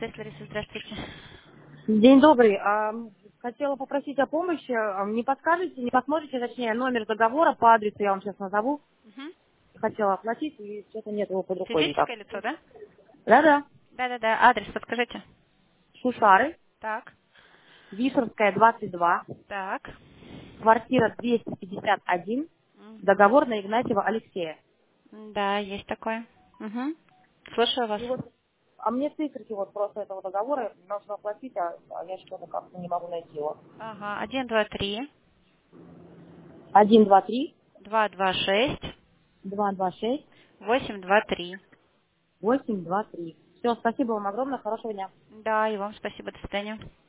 Связь Лариса, здравствуйте. День добрый. Хотела попросить о помощи. Не подскажете, не посмотрите, точнее, номер договора по адресу я вам сейчас назову. Угу. Хотела оплатить, и что-то нет его под рукой никак. Физическое лицо, да? Да-да. Да-да-да, адрес подскажите. Шушары, Так, Вишерская, 22, так. квартира 251, Угу. договор на Игнатьева Алексея. Да, есть такое. Угу. Слушаю вас. И вот, мне циферки вот просто этого договора нужно оплатить, а я что-то как-то не могу найти его. Ага, 123 123 226 226 823. 823. Все, спасибо вам огромное, хорошего дня. Да, и вам спасибо, до свидания.